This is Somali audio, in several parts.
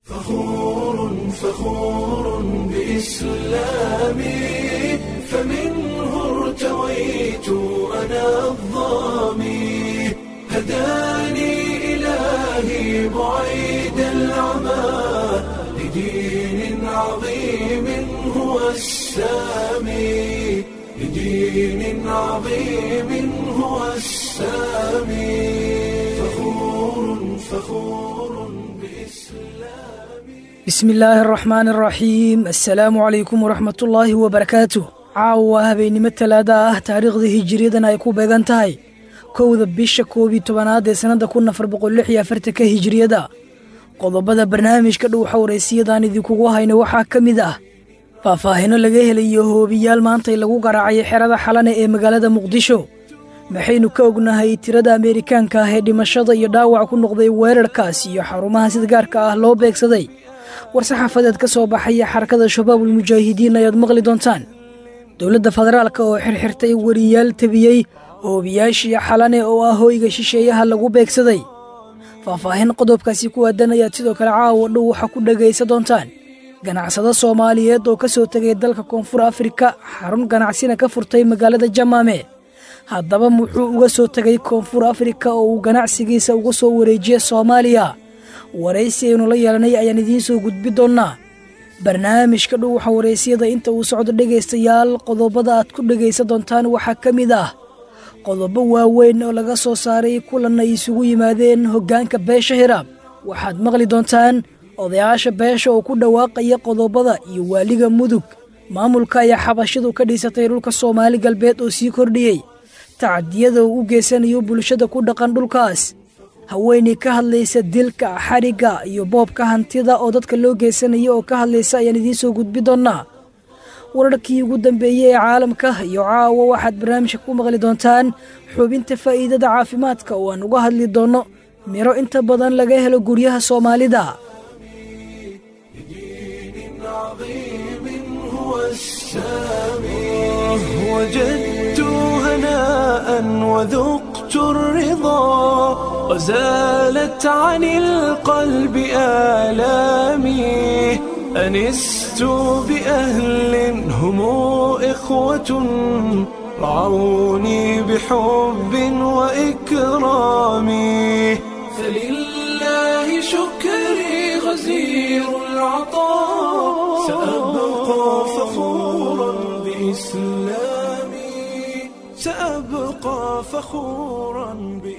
فخور بإسلامي فمنه ارتويت أنا الضامي هداني إلهي بعيد العمى لدين عظيم هو السامي لدين عظيم هو السامي فخور بإسلامي بسم الله الرحمن الرحيم السلام عليكم ورحمة الله وبركاته caawa habeenimo talaada ah taariikhda hijriyadan ay ku beegan tahay kowda bisha 12 ee sanada 1446 hijriyada qodobada barnaamijka dhow xawreysiyadan idinku hayno waxaa kamid ah faahfaahino laga helayo hoobiyaal maanta lagu garaacay xerada xalane ee magaalada muqdisho maxaynu ka ognahay tirada Ameerikaanka ah ee dhimashada iyo dhaawac ku noqday weerarkaas iyo xarumaha sida gaarka ah loo beegsaday war-saxaafadeed ka soo baxay xarakada shabaabul mujaahidiin ayaad maqli doontaan dowladda federaalka oo xirxirtay wariyaal tabiyay hoobiyaashii xalane oo ah hoyga shisheeyaha lagu beegsaday faahfaahin qodobkaasi ku aadan ayaad sidoo kale caawa dhow waxa ku dhagaysan doontaan ganacsada Soomaaliyeed oo ka soo tagay dalka Koonfur Afrika xarun ganacsina ka furtay magaalada Jamaame haddaba muxuu uga soo tagay Koonfur Afrika oo uu ganacsigiisa uga soo wareejiyay Soomaaliya waraysi aynu la yeelanay ayaan idiin soo gudbi doonaa barnaamijka dhow waxa wareysiyada inta uu socdo dhagaystayaal qodobada aad ku dhagaysan doontaan waxaa kamid ah qodobo waaweyn oo laga soo saaray kulan ay isugu yimaadeen hoggaanka beesha Hiraab waxaad maqli doontaan odayaasha beesha oo ku dhawaaqaya qodobada iyo waaliga mudug maamulka ayaa xabashidu ka dhisatay dhulka Soomaali galbeed oo sii kordhiyay tacadiyada uu u geysanayo bulshada ku dhaqan dhulkaas haweeney ka hadlaysa dilka xariga iyo boobka hantida oo dadka loo geysanayo oo ka hadlaysa ayaan idiin soo gudbi doonaa wararkii ugu dambeeyay ee caalamka iyo caawa waxaad barnaamijka ku maqli doontaan xubinta faa'iidada caafimaadka oo aan uga hadli doono miro inta badan laga helo guryaha Soomaalida وجدت هناء وذقت الرضا وزالت عن القلب آلامي أنست بأهل هم إخوة رعوني بحب وإكرام فلله شكري غزير العطاء سأبقى فخورا بإسلامي سأبقى فخورا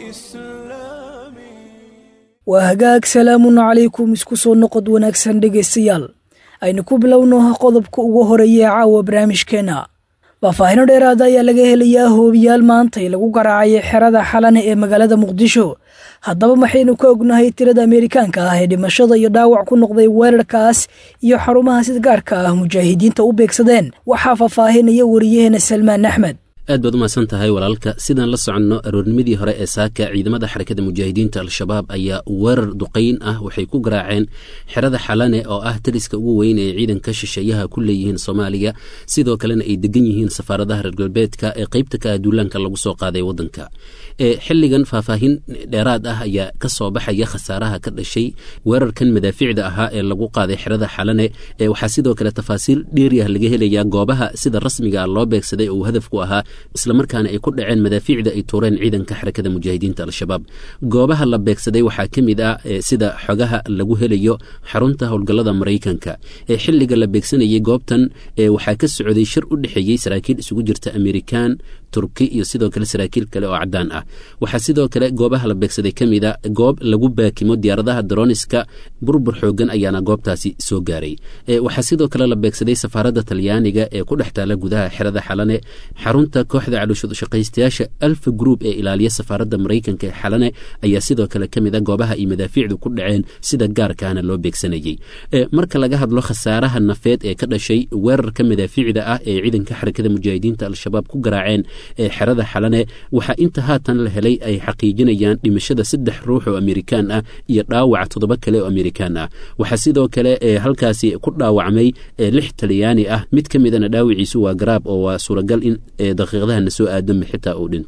بإسلامي وهجاك سلام عليكم isku soo noqod wanaagsan dhageystayaal aynu ku bilowno qodobka ugu horeeya caawa barnaamijkeena faahfaahin dheeraad ah ayaa laga helayaa hoobiyaal maanta lagu garaacay xerada xalane ee magaalada muqdisho haddaba maxaynu ka ognahay tirada Ameerikaanka ah ee dhimashada iyo dhaawac ku noqday weerarkaas iyo xarumaha sida gaarka ah mujaahidiinta u beegsadeen waxa faahfaahinaya wariyaheena Salmaan Axmed aad baad u mahadsan tahay walaalka sidaan la soconno aroornimadii hore ee saaka ciidamada xarakada mujaahidiinta al-shabaab ayaa weerar duqayn ah waxay ku garaaceen xerada xalane oo ah taliska ugu weyn ee ciidanka shisheeyaha ku leeyihiin Soomaaliya sidoo kalena ay degan yihiin safaaradaha reer galbeedka ee qaybta ka duulaanka lagu soo qaaday wadanka xilligan faahfaahin dheeraad ah ayaa ka soo baxaya khasaaraha ka dhashay weerarkan madaaficda ahaa ee lagu qaaday xerada xalane waxaa sidoo kale tafaasiil dheeri ah laga helayaa goobaha sida rasmiga loo beegsaday oo hadaf ku ahaa isla markaana ay ku dhaceen madaaficda ay tuureen ciidanka xarakada mujaahidiinta al-shabaab goobaha la beegsaday waxaa kamid ah sida xogaha lagu helayo xarunta howlgallada Mareykanka xilliga la beegsanayay goobtan waxaa ka socday shir u dhaxeeyay saraakiil isugu jirta Ameerikaan Turki iyo sidoo kale saraakiil kale oo cadaan ah waxaa sidoo kale goobaha la beegsaday kamid ah goob lagu baakimo diyaaradaha droniska burbur xoogan ayaana goobtaasi soo gaaray waxaa sidoo kale la beegsaday safaaradda Talyaaniga ee ku dhex taala gudaha xerada xalane xarunta kooxda caloosha shaqaystayaasha Alpha Group ee ilaaliya safaaradda Mareykanka ee xalane ayaa sidoo kale kamid ah goobaha ay madaaficdu ku dhaceen sida gaarkaana loo beegsanayay marka laga hadlo khasaaraha nafeed ee ka dhashay weerarka madaaficda ah ee ciidanka xarakada mujaahidiinta al-shabaab ku garaaceen xerada xalane waxa inta haatan la helay ay xaqiijinayaan dhimashada 3 ruux oo Ameerikaan ah iyo dhaawac 7 kale oo Ameerikaan ah waxa sidoo kale halkaasi ku dhaawacmay 6 Talyaani ah mid kamidana dhaawiciisu waa garaab oo waa suuragal in daqiiqadaha soo aadam xitaa uu dhinto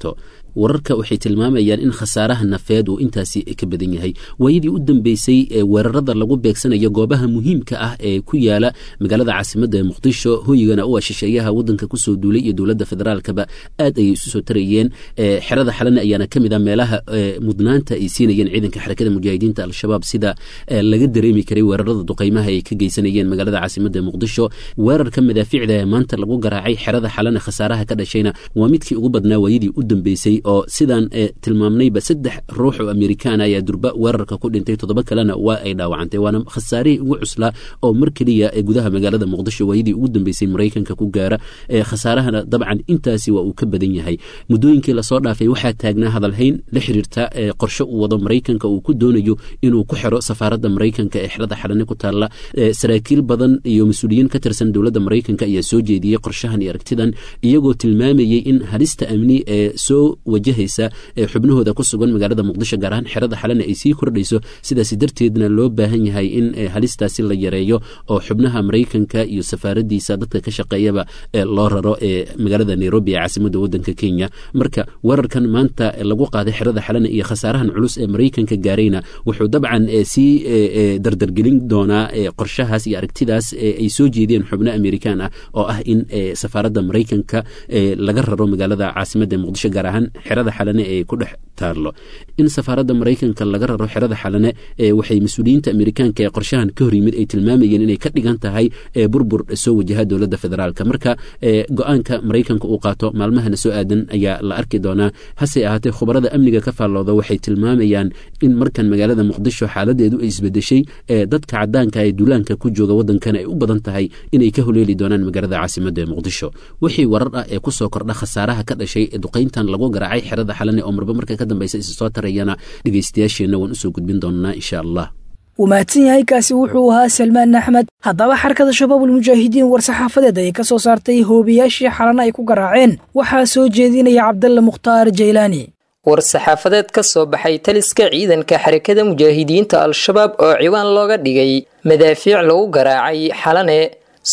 wararka waxay tilmaamayaan in khasaaraha nafeed uu intaasi ka badan yahay. waayadii u dambeysay weerarada lagu beegsanayo goobaha muhiimka ah ee ku yaala magaalada caasimadda ee muqdisho hoygana u shisheeyaha wadanka kusoo duulay iyo dowladda federaalkaba aad ayay isu soo tarayeen. xerada xalane ayaana ka mid ah meelaha mudnaanta ay siinayeen ciidanka xarakada mujaahidiinta al-shabaab sida laga dareemi karay weerarada duqaymaha ay ka geysanayeen magaalada caasimadda ee muqdisho. weerarka madaafiicda ee maanta lagu garaacay xerada xalane khasaaraha ka dhashayna waa midkii ugu badnaa waayadii u dambeysay oo sidaan tilmaamnayba 3 ruux oo Amerikaan ayaa durba weerarka ku dhintay 7 kalena waa ay dhaawacantay. waana khasaarihii ugu cuslaa oo mar kaliya ee gudaha magaalada muqdisho waayadii ugu dambeysay Mareykanka ku gaara. khasaarahana dabcan intaasi waa uu ka badan yahay. muddooyinkii la soo dhaafay waxaa taagnaa hadalhayn la xiriirta qorshe uu wado Mareykanka uu ku doonayo inuu ku xiro safaaradda Mareykanka ee xerada xalane ku taala. saraakiil badan iyo mas'uuliyiin ka tirsan dowladda Mareykanka ayaa soo jeediyay qorshahan iyo aragtidan iyagoo tilmaamayay in halista amni ee soo wajahaysa xubnahooda ku sugan magaalada muqdisho gaar ahaan xerada xalane ay sii kordhayso. sidaas darteedna loo baahan yahay in halistaasi la yareeyo oo xubnaha Mareykanka iyo safaaradiisa dadka ka shaqeeyaba loo raro magaalada Nairobi ee caasimadda wadanka Kenya. marka weerarkan maanta lagu qaaday xerada xalane iyo khasaarahan culus ee Mareykanka gaarayna wuxuu dabcan sii dardargelin doonaa qorshahaas iyo aragtidaas ay soo jeediyeen xubno Amerikaan ah oo ah in safaaradda Mareykanka laga raro magaalada caasimadda muqdisho gaar ahaan xerada xalane ee ku dhex taalo. in safaaradda Mareykanka laga raro xerada xalane waxay mas'uuliyiinta Amerikaanka ee qorshahan ka hor yimid ay tilmaamayeen inay ka dhigan tahay burbur soo wajaha dowladda federaalka. marka go'aanka Mareykanka uu qaato maalmahana soo aadan ayaa la arki doonaa. hase ahaatee khubarada amniga ka faallooda waxay tilmaamayaan in markan magaalada muqdisho xaaladeedu ay isbedeshay dadka cadaanka ee duulaanka ku jooga wadankana ay u badan tahay inay ka holeeli doonaan magaalada caasimadda ee muqdisho. wixii warar ah ee ku soo kordha khasaaraha ka dhashay duqayntan lagu garaacay xerada xalane oo marba marka ka dambaysa is soo tarayana dhageystayaasheena waan usoo gudbin doonaa insha Allah. وماتن yahay kaasi wuxuu ahaa Salmaan Axmed. haddaba xarakada shabaabul mujaahidiin war-saxaafadeed ay ka soo saartay hoobiyaashii xalana ay ku garaaceen waxaa soo jeedinaya Cabdalla Mukhtaar Jaylaani. war-saxaafadeed ka soo baxay taliska ciidanka xarakada mujaahidiinta al-shabaab oo ciwaan looga dhigay madaafiic lagu garaacay xalane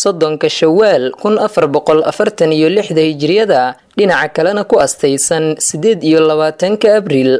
30 Shawaal 1446 hijriyada dhinaca kalena ku astaysan 28 Abriil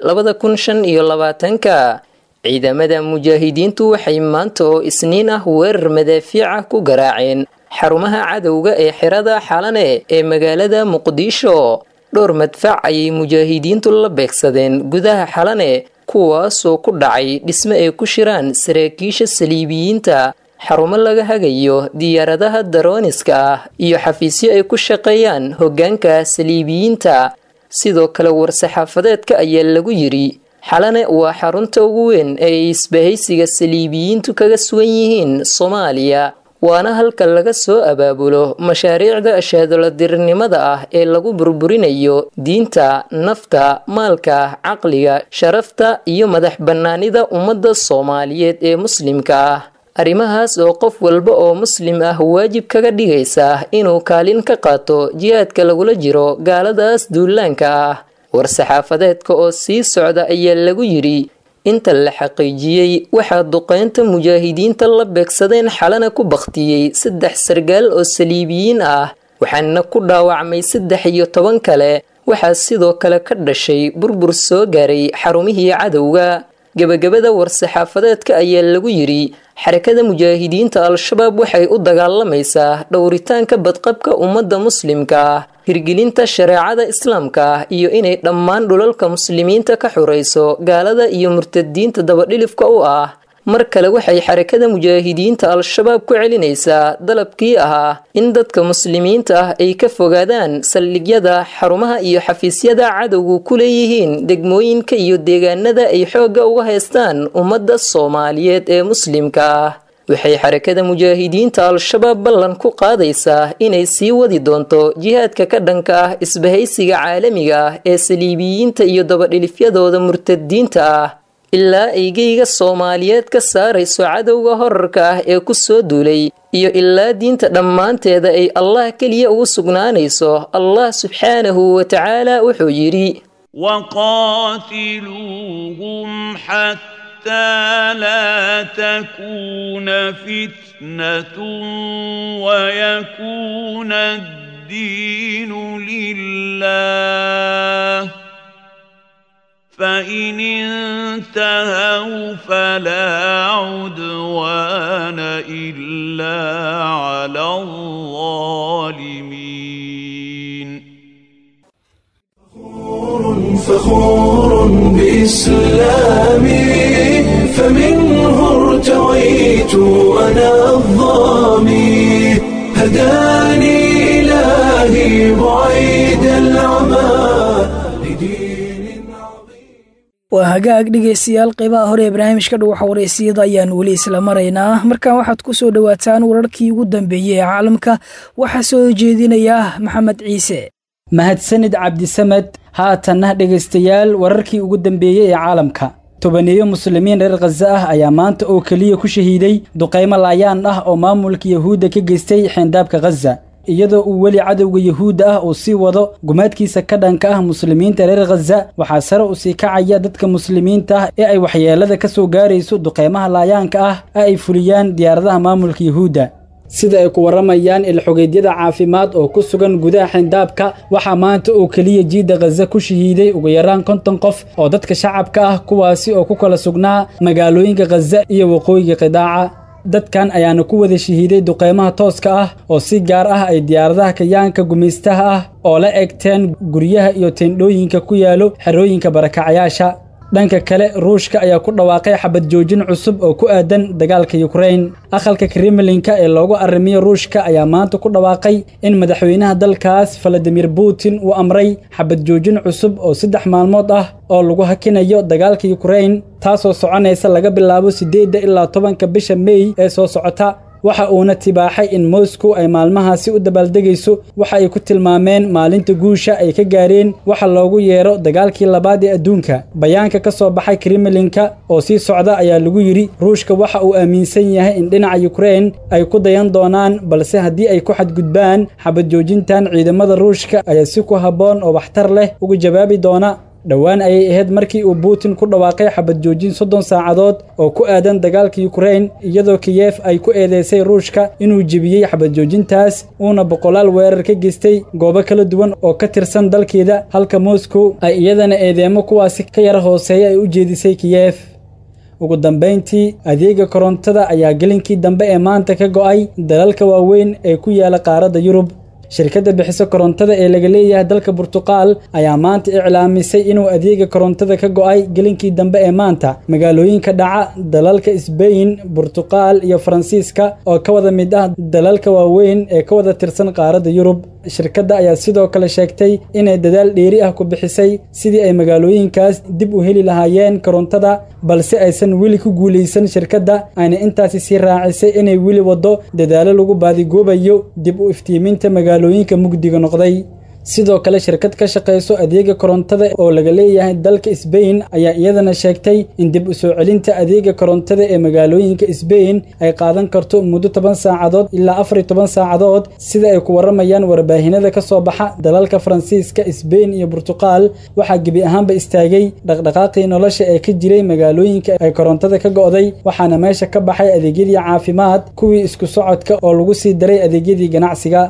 2025. ciidamada mujaahidiintu waxay maanta oo isniin ah weerar madaafiica ku garaaceen xarumaha cadowga ee xerada xalane ee magaalada muqdisho. dhowr madfac ayay mujaahidiintu la beegsadeen gudaha xalane kuwaasoo ku dhacay dhisme ay ku shiraan saraakiisha saliibiyiinta, xarumo laga hagayo diyaaradaha darooniska ah iyo xafiisyo ay ku shaqeeyaan hoggaanka saliibiyiinta. sidoo kale war-saxaafadeedka ayaa lagu yiri xalane waa xarunta ugu weyn ee isbahaysiga saliibiyiintu kaga sugan yihiin Soomaaliya, waana halka laga soo abaabulo mashaariicda ashaadaladirnimada ah ee lagu burburinayo diinta, nafta, maalka, caqliga, sharafta iyo madax bannaanida ummadda Soomaaliyeed ee muslimka ah. arrimahaas oo qof walba oo muslim ah waajib kaga dhigaysa inuu kaalin ka qaato jihaadka lagula jiro gaaladaas duulaanka ah. war-saxaafadeedka oo sii socda ayaa lagu yiri inta la xaqiijiyay waxaa duqeynta mujaahidiinta la beegsadeen xalana ku baktiyay 3 sargaal oo saliibiyiin ah, waxaana ku dhaawacmay 13 kale. waxaa sidoo kale ka dhashay burbur soo gaaray xarumihii cadowga. gabagabada war-saxaafadeedka ayaa lagu yiri xarakada mujaahidiinta al-shabaab waxay u dagaalamaysaa dhowritaanka badqabka ummadda muslimka ah, hirgelinta shareecada islaamka iyo inay dhammaan dhulalka muslimiinta ka xurayso gaalada iyo murtadiinta dabadhilifka u ah. mar kale waxay xarakada mujaahidiinta al-shabaab ku celinaysaa dalabkii ahaa in dadka muslimiinta ah ay ka fogaadaan saldhigyada, xarumaha iyo xafiisyada cadowgu ku leeyihiin degmooyinka iyo deegaanada ay xoogga uga haystaan ummadda Soomaaliyeed ee muslimka ah. waxay xarakada mujaahidiinta al-shabaab ballan ku qaadaysaa inay sii wadi doonto jihaadka ka dhanka ah isbahaysiga caalamiga ah ee saliibiyiinta iyo dabadhilifyadooda murtadiinta ah ilaa ay geyga Soomaaliyeed ka saarayso cadowga horarka ah ee ku soo duulay iyo ilaa diinta dhammaanteeda ay Allah kaliya ugu sugnaanayso. Allah subxaanahu wa ta'ala wuxuu yiri waqaatiluuhum حتى لا تكون فتنة ويكون الدين لله فإن انتهوا فلا عدوان إلا على الظالمين فخور بإسلامي فمنه ارتويت أنا الظامي هداني إلهي بعيد العمى waa hagaag dhegaystayaal qaybaha hore ee barnaamijka dhuwaxa wareysiyada ayaan weli isla maraynaa markaan waxaad ku soo dhowaataan wararkii ugu dambeeyey ee caalamka waxaa soo jeedinaya maxamed ciise mahadsanid cabdisamed haatanna dhegaystayaal wararkii ugu dambeeyey ee caalamka tobaneeyo muslimiin reer khaza ah ayaa maanta oo keliya ku shahiiday duqaymo laayaan ah oo maamulka yahuudda ka geystay xeyndaabka khaza iyadoo uu weli cadowga yahuudda ah uu sii wado gumaadkiisa ka dhanka ah muslimiinta reer khaza waxaa sare u sii kacaya dadka muslimiinta ah ee ay waxyeelada ka soo gaarayso duqaymaha laayaanka ah ee ay fuliyaan diyaaradaha maamulka yahuudda sida ay ku warramayaan ilxogeydyada caafimaad oo ku sugan gudaha xindaabka waxaa maanta oo keliya jiidda khaza ku shahiiday ugu yaraan 50 qof oo dadka shacabka ah kuwaasi oo ku kala sugnaa magaalooyinka khaza iyo waqooyiga qidaaca dadkan ayaana ku wada shahiiday duqaymaha tooska ah oo si gaar ah ay diyaaradaha kayaanka gumaystaha ah oo la egteen guryaha iyo teendhooyinka ku yaalo xerooyinka barakacayaasha dhanka kale ruushka ayaa ku dhawaaqay xabad joojin cusub oo ku aadan dagaalka Ukraine aqalka Kremlinka ee loogu arrimiyo ruushka ayaa maanta ku dhawaaqay in madaxweynaha dalkaas Vladimir Putin uu amray xabad joojin cusub oo 3 maalmood ah oo lagu hakinayo dagaalka Ukraine taasoo soconaysa laga bilaabo 8 ilaa 10 bisha May ee soo socota waxa uuna tibaaxay in Moscow ay maalmahaasi u dabaaldegayso waxa ay ku tilmaameen maalinta guusha ay ka gaareen waxa loogu yeero dagaalkii labaad ee adduunka bayaanka ka soo baxay Kremlinka oo sii socda ayaa lagu yiri ruushka waxa uu aaminsan yahay in dhinaca Ukraine ay ku dayan doonaan balse haddii ay ku xadgudbaan xabad joojintan ciidamada ruushka ayaa si ku haboon oo waxtar leh uga jawaabi doona dhawaan ayay ahayd markii uu Putin ku dhawaaqay xabad joojin 30 saacadood oo ku aadan dagaalka Ukraine iyadoo Kiev ay ku eedeysay ruushka inuu jibiyay xabad joojintaas uuna boqolaal weerar ka geystay goobo kala duwan oo ka tirsan dalkeeda halka Moscow ay iyadana eedeemo kuwaasi ka yar hooseeya ay u jeedisay Kiev ugu dambeyntii adeega korontada ayaa gelinkii dambe ee maanta ka go'ay dalalka waaweyn ee ku yaala qaaradda Yurub shirkadda bixisa korontada ee laga leeyahay dalka Portugal ayaa maanta iclaamisay inuu adeega korontada ka go'ay gelinkii dambe ee maanta magaalooyinka dhaca dalalka Spain, Portugal iyo Faransiiska oo ka wada mid ah dalalka waaweyn ee ka wada tirsan qaaradda Yurub shirkadda ayaa sidoo kale sheegtay inay dadaal dheeri ah ku bixisay sidii ay magaalooyinkaas dib u heli lahaayeen korontada balse aysan weli ku guuleysan shirkadda ayna intaasi sii raacisay inay weli wado dadaalo lagu baadigoobayo dib u iftiiminta magaalooyinka mugdiga noqday sidoo kale shirkad ka shaqeyso adeega korontada oo laga leeyahay dalka Spain ayaa iyadana sheegtay in dib u soo celinta adeega korontada ee magaalooyinka Spain ay qaadan karto muddo 10 saacadood ilaa 14 saacadood sida ay ku waramayaan warbaahinada ka soo baxa dalalka Faransiiska, Spain iyo Portugal waxa gibi ahaanba istaagay dhaqdhaqaaqii nolosha ee ka jiray magaalooyinka ay korontada ka go'day waxaana meesha ka baxay adeegyadii caafimaad kuwii isku socodka oo lagu sii daray adeegyadii ganacsiga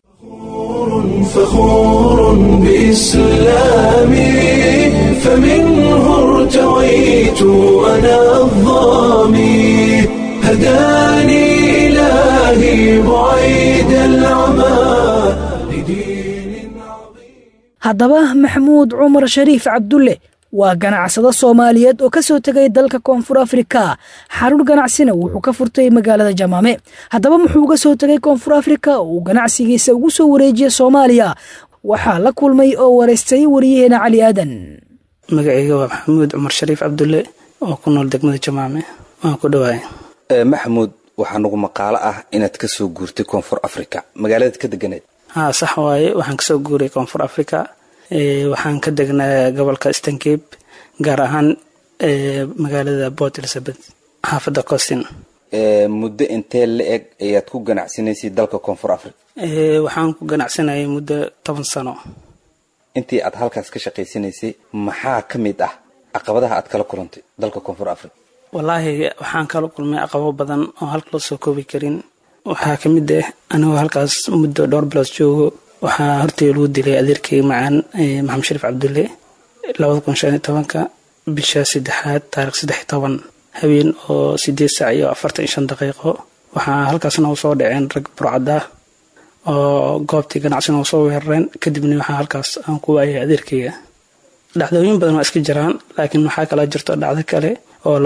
فخور بإسلامي فمنه ارتويت أنا الظامي هداني إلهي بعيد العمى لدين عظيم haddaba maxamuud cumar shariif cabdulle waa ganacsado Soomaaliyeed oo ka soo tagay dalka Koonfur Afrika xarun ganacsina wuxuu ka furtay magaalada Jamaame haddaba muxuu uga soo tagay Koonfur Afrika oo ganacsigiisa ugu soo wareejiyay Soomaaliya waxa la kulmay oo wareystay wariyeena Cali Aadan magacayga waa maxamuud cumar shariif cabdulle oo ku nool degmada Jamaame waan ku dhawaay maxamuud waxa nagu maqaalo ah inaad ka soo guurtay Koonfur Afrika magaalada ka deganeed sax waaye waxaan ka soo guuray Koonfur Afrika waxaan ka degnaa gobolka Eastern Cape gaar ahaan magaalada Port Elizabeth xaafadda Costin muddo intee la eg ayaad ku ganacsanaysay dalka Koonfur Afrika waxaan ku ganacsanayay muddo 10 sano intii aad halkaas ka shaqaysanaysay maxaa ka mid ah caqabadaha aad kala kulantay dalka Koonfur Afrika wallaahi waxaan kala kulmay caqabado badan oo halka la soo koobi karin waxaa ka mid ah anigoo halkaas muddo dhowr bilood joogo waxaa hortay lagu dilay adeerkay macaan maxamed shariif cabdulle 2015 bisha 3 taariikh 13 habeen oo 8:45 waxaa halkaasna soo dhaceen rag burcada oo goobtii ganacsiga soo weerareen kadibna waxaa halkaas aan ku waayay adeerkayga. dhacdooyin badan waa iska jiraan laakiin waxaa kala jirto dhacdo kale oo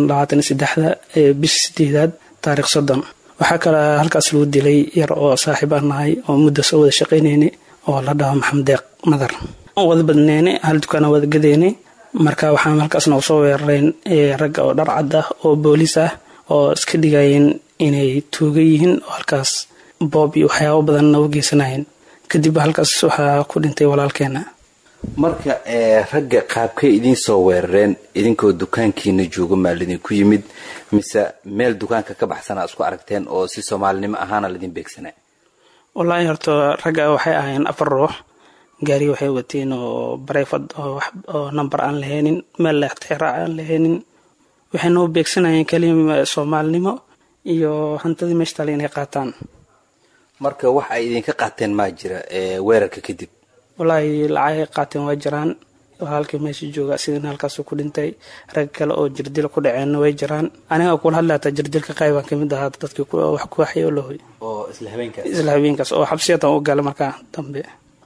2023 bisha 8 taariikh 30 waxaa kala halkaas lagu dilay yar oo saaxiib aan nahay oo muddo soo wada shaqeynayni oo la dhaho Maxamed Deeq Madar oo wada badneene hal dukaan wada gadeene. marka waxaan halkaasna soo weerareen rag oo dhar cad ah oo booliis ah oo iska dhigayeen inay tuuga yihiin oo halkaas boob iyo waxyaabo badan u geysanayeen. kadib halkaas waxaa ku dhintay walaalkeena. marka ragga qaabkay idin soo weerareen idinkoo dukaankiina jooga maalidin ku yimid mise meel dukaanka ka baxsana isku aragteen oo si Soomaalinimo ahaan la idin beegsanay? wallahi horto ragga waxay ahaayeen 4 ruux gaari waxay wateen oo bareefad oo number aan laheenin meel la ixtiraac aan laheenin waxay noo beegsanayeen kaliya Soomaalinimo iyo hantidii meeshta inay qaataan. marka wax ay idin ka qaateen ma jira weerarka kadib? wallahi lacag qaateen waa jiraan halkii meesha jooga sidii halkaas ku dhintay rag kale oo jirdil ku dhaceen way jiraan. aniga ku hadlaata jirdilka qayban kamid ah dadkii wax ku waxay oo isla habeenkaas oo xabsiyada u galay marka dambe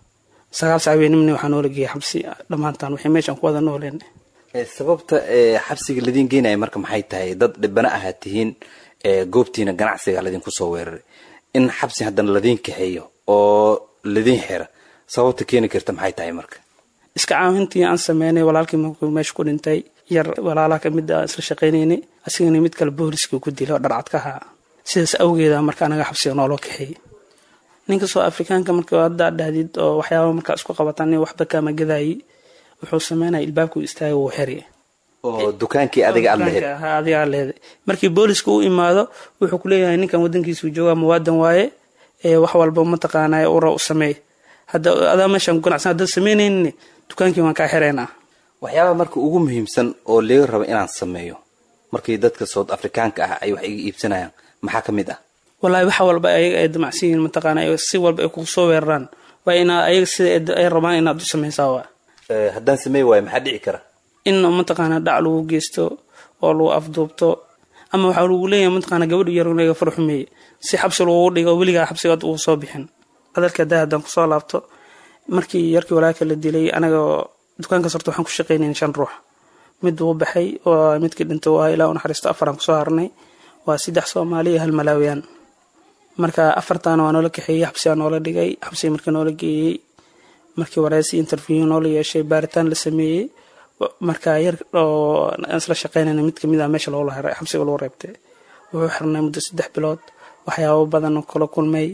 9 saacadood waxaan oo lagay xabsi dhamaantaan wixii meeshan ku wada nooleen. sababta xabsiga ladin geenay marka maxay tahay? dad dhibana ahaatiin goobtiina ganacsiga ladin ku soo weeraray in xabsi hadan ladin kaxeeyo oo ladin xira sababta keeni karta maxay tahay marka? iska caawintii aan sameynay walaalkii markuu meesha ku dhintay yar walaalaha kamid ah isla shaqeynayni asigana mid kale booliska ku dilay dharcad ka ahaa sidaas awgeeda marka anaga xabsiga noolo kaxeey. ninka soo Afrikaanka marka wada dhaadid oo waxyaabo marka isku qabataan waxba kama gaday wuxuu sameynay ilbaabku istaagay oo xiri oo dukaankii adiga leeyahay. markii booliska uu imaado wuxuu ku leeyahay ninkan wadankiisu jooga muwaadin waaye wax walba ma taqaanay u sameey hadda adaa meeshan ganacsan dad sameeyeen dukaankii waan ka xireynaa. waxyaabo marka ugu muhiimsan oo leeyo rabo inaan sameeyo markii dadka South Africaanka ah ay wax iga iibsanayaan maxaa kamid ah? wallahi waxa walba ay damacsiin ma taqaanay si walba ay ku soo weeraraan waa in ay sida ay rabaan inaad u sameeysaa. haddaan sameey waay maxaa dhici kara? in ma taqaanaa dhac lagu geysto oo lagu afduubto ama waxa lagu leeyahay ma taqaanaa gabadh yar oo farxumay si xabsi loogu dhigo waliga xabsiga uu soo bixin. hadalka daadan ku soo laabto markii yarkii walaalka la dilay anaga dukaanka sarto waxaan ku shaqeynay 5 ruux mid uu baxay oo midkii dhintay waa ilaa una xariisto 4 aan ku soo harnay waa 3 Soomaali hal Malaawiyaan. marka 4taan waa noola kaxeeyay xabsi aan noola dhigay xabsi markii noola geeyay markii waraysi interview noola yeeshay baaritaan la sameeyay marka yar oo aan isla shaqeynay mid kamid ah meesha loo haray xabsiga loo reebtay wuxuu xirnay muddo 3 bilood waxyaabo badan oo kala kulmay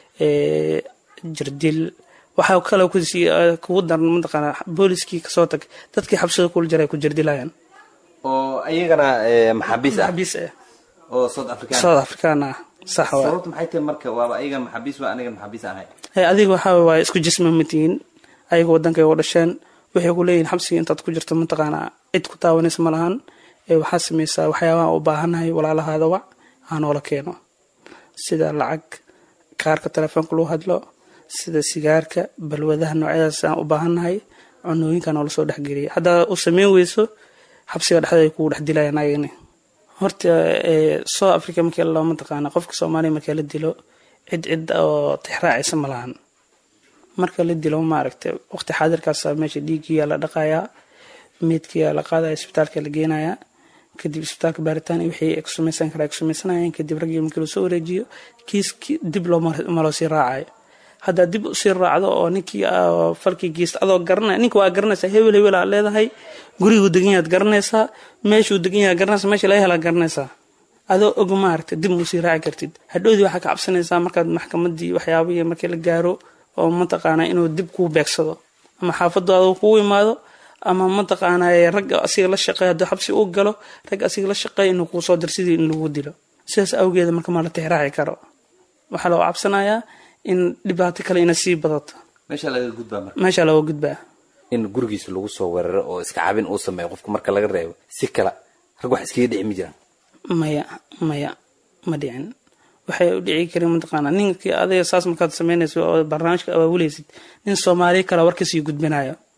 jirdil waxa kale ku sii ku daran madaqana booliskii ka soo tag dadkii xabsiga ku jiray ku jirdilayaan oo ayagana maxabiis ah oo South African sax waa sababta maxay tahay marka waa ayaga maxabiis waa aniga maxabiis ahay adiga waxa waa isku jismamatiin ayaga wadanka ay wadasheen waxay ku leeyihiin xabsiga intaad ku jirto madaqana cid ku taawanaysa ma lahan waxa sameeysaa waxyaabaha u baahanahay walaalahaada wac aan wala keeno sida lacag kaarka telefoonka loo hadlo sida sigaarka balwadaha noocyadaas aan u baahanahay cunooyinkan oo la soo dhaxgeliyay hadda u sameyn weyso xabsiga dhexdeeda ku dhex dilayaan ayagana. horta South Africa markii la ma taqaan qofka Soomaali markii la dilo cid oo tixraacaysa ma lahan marka la dilo ma aragtay waqti xaadirkaas meesha dhiigii la dhaqayaa meedkii la qaadayo isbitaalka la geenayaa kadib isbitaalka baaritaan wixii ay ku sameeysan kadib rag markii la soo wareejiyo kiiski dib loo malo si raacay hadda dib u sii raacdo oo ninkii falkii geest adoo garanay ninka waa garanaysa hebel aad leedahay gurigu degan yaad garanaysaa meeshuu degan yahay garanaysaa meesha la hela garanaysaa adoo og maartay dib u sii raaci kartid hadhoodii waxa ka cabsanaysaa markaad maxkamadii waxyaabaha markii la gaaro oo ma taqaanaa inuu dib ku beegsado ama xaafadooda ku imaado ama ma taqaanaa rag asiga la shaqeeyo xabsi uu galo rag asiga la shaqeeyo inuu ku soo dirsidii in lagu dilo sidaas awgeed marka ma la tixraaci karo waxa loo cabsanayaa in dhibaato kale ina sii badato meesha laga gudbaa in gurigiisa lagu soo weeraro oo iska cabin uu sameeyo qofka marka laga reebo si kala rag wax iska dhicin ma jiraan maya ma dhicin waxay u dhici kareen madaqana ninkii adiga saas markaad sameynayso oo barnaamijka awaawulaysid nin Soomaali kala warkiisa gudbinayo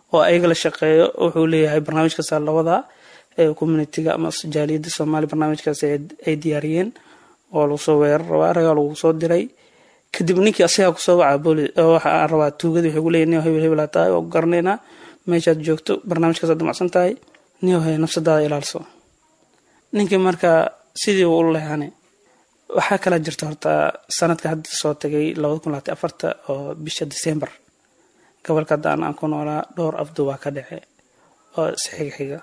oo ayaga la shaqeeyo wuxuu leeyahay barnaamijkaas la wadaa ee community-ga ama jaaliyadda Soomaali barnaamijkaas ay diyaariyeen oo lagu soo weeraray araga lagu soo diray kadib ninkii asaga ku soo wacay booliis waxa aan rabaa tuugada wuxuu leeyahay hebel tahay oo garneena meeshaad joogto barnaamijkaas aad macsan tahay niyo hay nafsadaada ilaalso ninkii marka sidii uu leeyahay waxa kala jirta horta sanadka hadda soo tagay 2024 oo bisha December gobolka aan ku noolaa dhowr afdu waa ka dhacay oo saxiixiga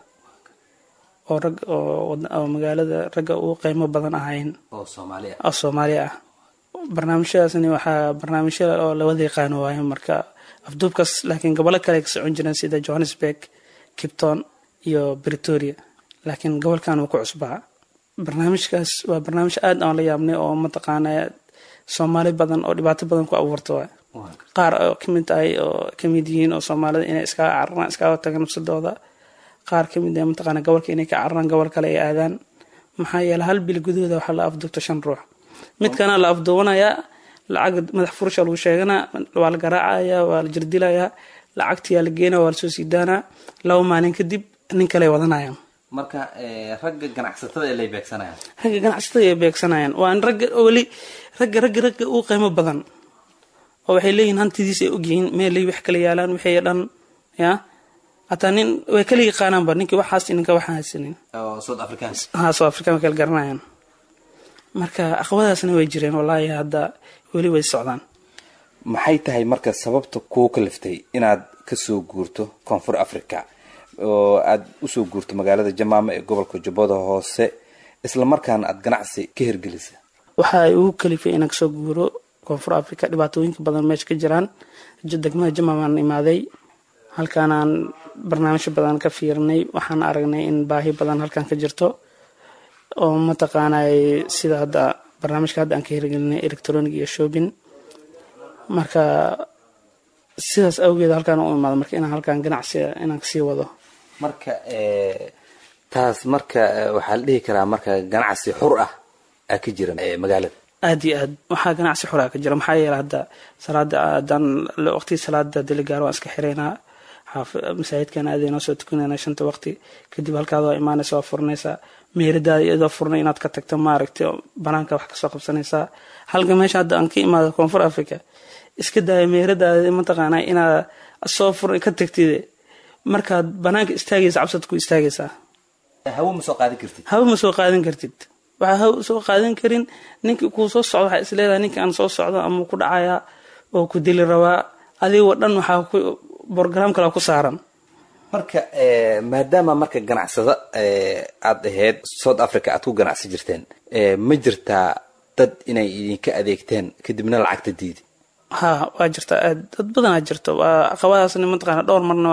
oo rag oo magaalada rag oo qiimo badan ahayn oo Soomaaliya ah barnaamijyadaasni waxa barnaamijyo oo la wada yaqaan waayo marka afduubkaas laakiin gobolka kale ka socon jireen sida Johannesburg, Cape Town iyo Pretoria laakiin gobolkan uu ku cusbaa barnaamijkaas waa barnaamij aad aan la yaabnay oo mataqaanaa Soomaali badan oo dhibaato badan ku abuurto qaar kamid ay oo kamid yihiin oo Soomaalida inay iska cararaan iska tagaan nafsadooda qaar kamid ah mataqaanaa gobolka inay ka cararaan gobol kale ay aadaan maxaa yeelay hal bil gudahooda waxa la afduubto 5 ruux mid kana la afduubanaya lacag madax furasha lagu sheegana waa la garaacaya waa la jirdilaya lacagtii la geena waa la soo siidaana 2 maalin kadib nin kale wadanayaan marka ragga ganacsatada ay beegsanayaan waa rag wali rag uu qiimo badan oo waxay leeyihiin hantidiisa ay ogyihiin meel ay wax kala yaalaan wixii dhan ya atanin way kala yaqaanaan ba ninkii waxaas ninka waxaan haysanin oo South African kala garanayaan marka aqwadaasna way jireen wallahi hadda wali way socdaan maxay tahay marka sababta ku kaliftay inaad ka soo guurto Koonfur Afrika oo aad u soo guurto magaalada Jamaama ee gobolka Jubbada Hoose isla markaana aad ganacsi ka hirgelisay waxa uu kalifay inaan ka soo guuro Koonfur Afrika dhibaatooyinka badan meesha ka jiraan degmada Jamaama imaaday halkaan aan barnaamij badan ka fiirnay waxaan aragnay in baahi badan halkaan ka jirto oo mataqaanay sida hadda barnaamijka hadda aan ka hirgelinay electronic iyo shopping marka sidaas awgeed halkaan u imaado marka inaan halkaan ganacsi inaan ka sii wado marka taas marka waxa la dhihi karaa marka ganacsi xur ah ka jira magaalada aad waxa ganacsi xur ah ka jira maxaa yeelay hadda salaada waqti salaada diligaar waan iska xireynaa masaajidkan aadayna soo tukanayna 5 waqti kadib halkaad waa imaanaysa waa furnaysaa meeradaada iyadoo furnay inaad ka tagto ma aragtay banaanka wax ka soo qabsanaysaa halka meesha hadda aan ka imaado Koonfur Afrika iska daay meeradaada mataqaanaa inaad soo furnay ka tagtid markaad banaanka istaagaysa cabsad ku istaagaysaa hawo ma soo qaadan kartid waxa hawo soo qaadan karin ninkii ku soo socdo waxa isleedahay ninka aan soo socdo ama ku dhacaya oo ku dili rabaa adiga wadan waxa ku program kala ku saaran marka maadaama marka ganacsada aad ahayd South Africa aad ku ganacsi jirteen ma jirtaa dad inay idinka adeegteen kadibna lacagta diidi waa jirta dad badan jirto waa aqwadaasna mataqaana dhowr marna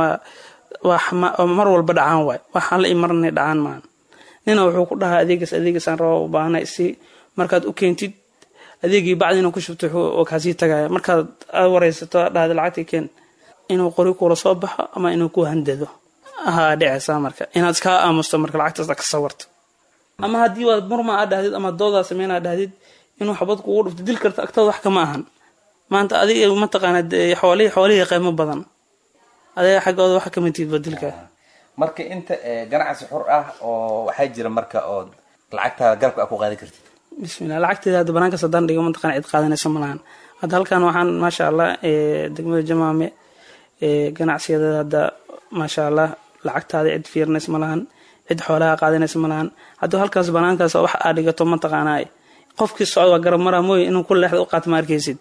waa mar walba dhacaan waay waxa la imarnay dhacaan maan nina wuxuu ku dhahaa adeegas aan rabo u baahnay si markaad u keentid adeegii bacdina ku shubto oo ka sii tagay markaad wareysato dhaad lacagta keen inuu qori kula soo baxo ama inuu ku handado dhicaysa marka inaad ka aamusto marka lacagtaas ka sawarto ama hadii waad murma aad dhahdid ama dooda sameeyna dhahdid inuu xabad kugu dhufto dil karta agtada wax kama ahan maanta adiga ma taqaanad xoolihi qiimo badan adiga xaqooda wax kama tiid badilka marka inta ganacsi xur ah oo waxa jira marka oo lacagta garabka ku qaadi kartid bismillah lacagteeda banaanka sadan dhigo ma taqaan cid qaadanaysa malahan hadda halkaan waxaan ma sha Allah degmada Jamaame ganacsiga hadda ma sha Allah lacagtaada cid fiirnays malahan cid xoolaha qaadanaysa malahan hadda halkaas banaankaas wax aad dhigato ma taqaanay qofkii socdo garab maraa mooy inuu ku leexdo qaat markaysid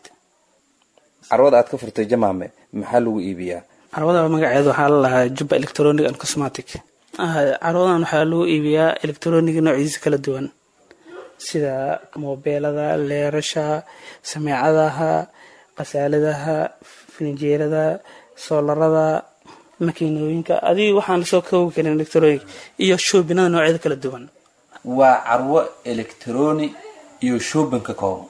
arwada aad ka furtay Jamaame maxaa lagu iibiyaa arwada magaceedu waxa la lahaa Jubba Electronic and Cosmetic arwadan waxa lagu iibiyaa electronic noocyadiisa kala duwan sida mobilada leerasha sameecadaha qasaaladaha finjeerada soolarada makiinooyinka adii waxaan soo koobi karin electronic iyo shoppingada noocyada kala duwan waa carwo electronic iyo shoppingka kooban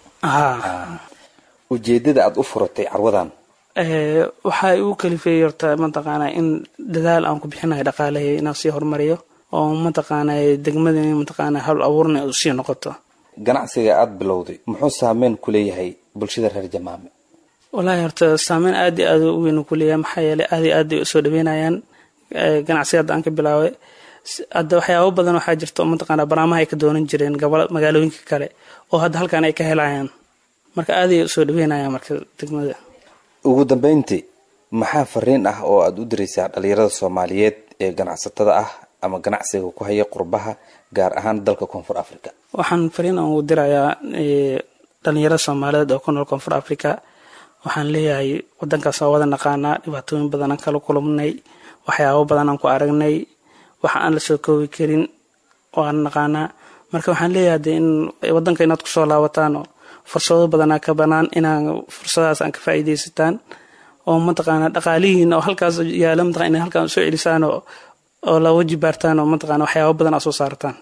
ujeedada aad u furatay carwadan waxa uu kalifay horta mataqaanaa in dadaal aan ku bixinayo dhaqaalaha inaan sii horumariyo oo mataqaanaa degmadana mataqaanaa hal abuurna u sii noqoto ganacsiga aad bilowday muxuu saameyn ku leeyahay bulshada reer Jamaame wallaahi horta saameyn aad iyo aad u weyn ku leeyahay maxaa yeelay aad iyo aad ay soo dhaweynayaan ganacsiga aan ka bilaaway hadda waxyaabo badan waxaa jirta oo mataqaanaa barnaamaha ay ka doonan jireen magaalooyinka kale oo hadda halkan ay ka helayaan marka aad ay soo dhaweynayaan marka degmada. ugu dambeyntii maxaa fariin ah oo aad u diraysaa dhalinyarada Soomaaliyeed ee ganacsatada ah ama ganacsiga ku haya qurbaha gaar ahaan dalka Koonfur Afrika? waxaan fariin u dirayaa dhalinyarada Soomaaliyeed oo ku nool Koonfur Afrika. waxaan leeyahay wadankaas oo wada naqaanaa dhibaatooyin badan aan kala kulmnay waxyaabo badan aan ku aragnay waxa aan la soo koobi karin oo aan naqaanaa marka waxaan leeyahay in wadanka inaad ku soo laabataan oo fursado badan ka banaan inaan fursadaas aan ka faa'iideysataan oo mataqaanaa dhaqaalihiina oo halkaas yaala mataqaanaa in halkaan soo celisaan oo la waji baartaan oo mataqaanaa waxyaabo badan soo saartaan.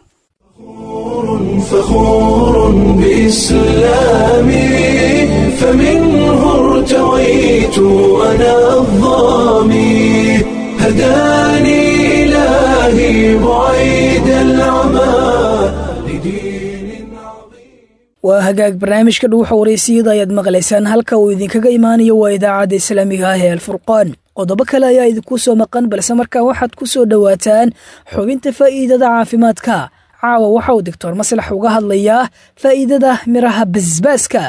فخور بإسلامي فمنه ارتويت أنا الضامي هداني إلهي بعيد العمى لدين عظيم. waa hagaag barnaamijka dhuuxa wareysiyada ayaad maqlaysaan halka uu idinkaga imaanayo waa idaacadda islaamiga ah ee alfurqaan. qodobo kale ayaa idinku soo maqan balse markaa waxaad ku soo dhowaataan xubinta faa'iidada caafimaadka. caawa waxa uu doctor maslax uga hadlayaa faa'iidada miraha basbaaska.